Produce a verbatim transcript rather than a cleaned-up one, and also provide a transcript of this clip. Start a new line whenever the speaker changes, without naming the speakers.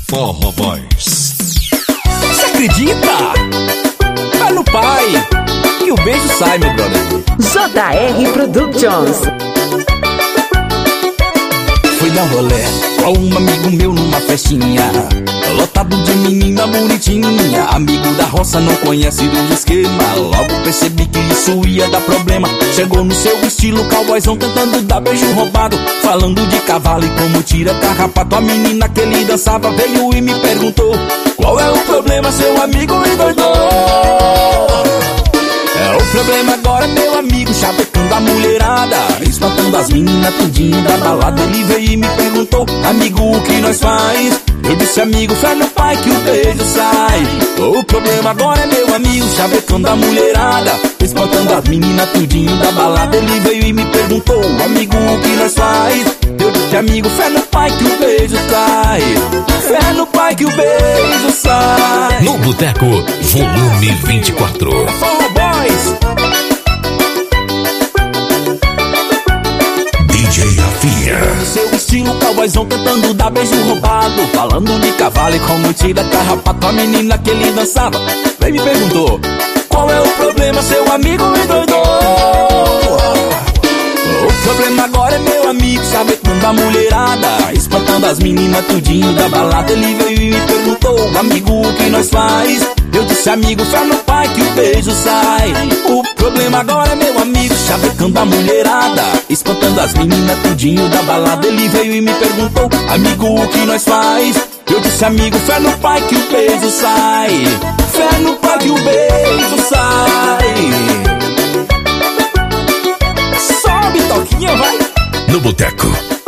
Forró Boys.
Você acredita? Tá no pai que o beijo sai, meu brother.
J R Productions.
Fui dar um rolê com um amigo meu numa festinha, lotado de menina bonitinha. Amigo da roça, não conhece do esquema. Logo percebi que isso ia dar problema. Chegou no seu estilo cowboyzão, tentando dar beijo roubado, falando de cavalo e como tira carrapato. A menina que ele dançava veio e me perguntou: qual é o problema, seu amigo endoidou? É o problema agora, meu amigo, chavecando a mulherada, espantando as meninas tudinho da balada. Ele veio e me perguntou: amigo, o que nós faz? Eu disse: amigo, fé no pai que o beijo sai. O problema agora é, meu amigo, chavecando a mulherada, espantando as meninas tudinho da balada. Ele veio e me perguntou: amigo, o que nós faz? Eu disse: amigo, fé no pai que o beijo sai. Fé no pai que o beijo sai.
No Boteco, volume vinte e quatro.
Forró Boys.
D J Rafinha.
Seu estilo cowboyzão, tentando dar beijo roubado, falando de cavalo e como tira carrapato. A menina que ele dançava veio me perguntou: qual é o problema, seu amigo endoidou? O problema agora é, meu amigo, chavecando a mulherada, espantando as meninas tudinho da balada. Ele veio e me perguntou: amigo, o que nós faz? Eu disse: amigo, fé no pai que o beijo sai. O problema agora é, meu amigo, chavecando a mulherada, espantando as meninas tudinho da balada. Ele veio e me perguntou: amigo, o que nós faz? Eu disse: amigo, fé no pai que o beijo sai. Fé no pai que o beijo sai. Sobe, Toquinha, vai!
No Boteco,